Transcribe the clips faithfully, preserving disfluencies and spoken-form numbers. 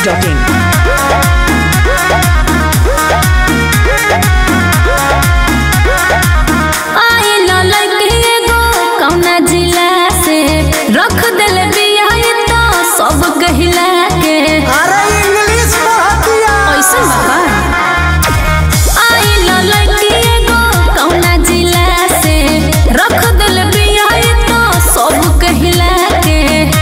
Dot in. रख दिल बिया तो सब गहिला के। अरे इंग्लिश पढ़तिया ऐसन बाबा आई ललकी एगो कौना जिला से रख दिल बिया तो सब गहिला के।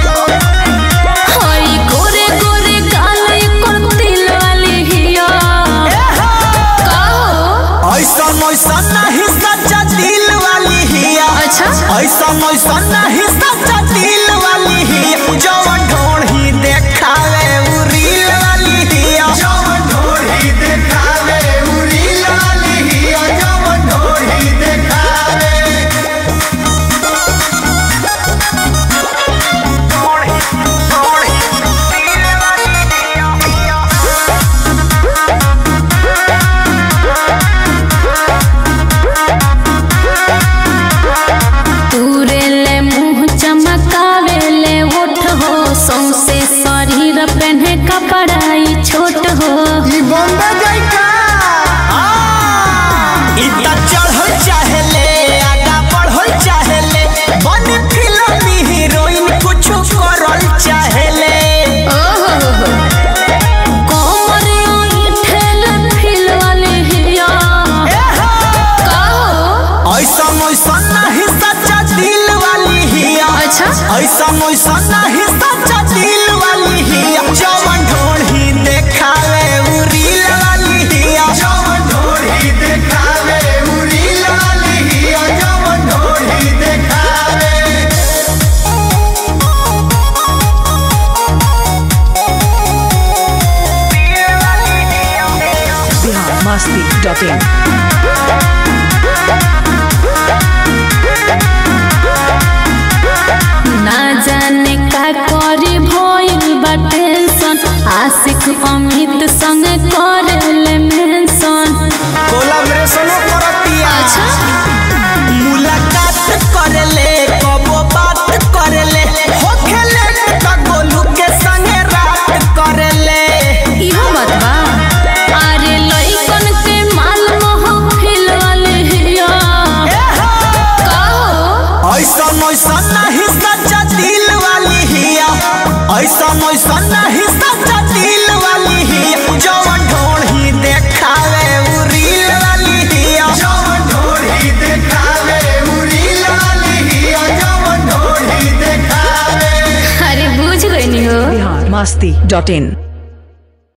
हई गोरे गोरे गाल कर दिल वाली हिया का ऐसा ऐसा नहीं सच्चा दिल वाली हिया। अच्छा ऐसा ऐसा नहीं सच्चा दिल वाली हिया। जवन ढोढ़ी देखावे उ रील वाली हिया। जवन ढोढ़ी देखावे उ रील वाली हिया। जवन ढोढ़ी देखावे ढोढ़ी ढोढ़ी रील वाली हिया। तूरे ले मुँह चमकावे ले ओठ हो सौंसे शरीर पहने कपड़ाई छोट हो। ई बम्बे जाइका इतना चढ़ल चाहेले आगा बढ़ल चाहेले बन फिल्मी हीरोइन कुछ करल चाहेले। ओहो कोमर ठेल फिल वाली हिया का ऐसा ऐसा नहीं सच्चा दिल वाली हिया। अच्छा ऐसा ऐसा नहीं सच्चा दिल वाली हिया। जवन ढोढ़ी देखावे उ रील वाली हिया। जवन ढोढ़ी देखावे उ रील वाली हिया। जवन ढोढ़ी देखावे बिहार मस्ती डॉट इन। ना जाने का करी भइल बा टेंशन आशिक अमित संग करेले मेंशन। कोलैबोरेशन करतिया। अच्छा मुलाकात करेले कबो बात करेले होखेले त गोलू के संगे रात करेले। इहो बात बा अरे लइकन के माल महफिल वाले हिया का ऐसा ऐसा नहीं सच्चा दिल वाली हिया। ऐसा ऐसा नहीं सच्चा दिल वाली हिया। जवन ढोढ़ी देखावे उ रील वाली हिया। जवन ढोढ़ी देखावे उ रील वाली हिया। जवन ढोढ़ी देखावे अरे बुझ गई हो। बिहार मस्ती डॉट इन।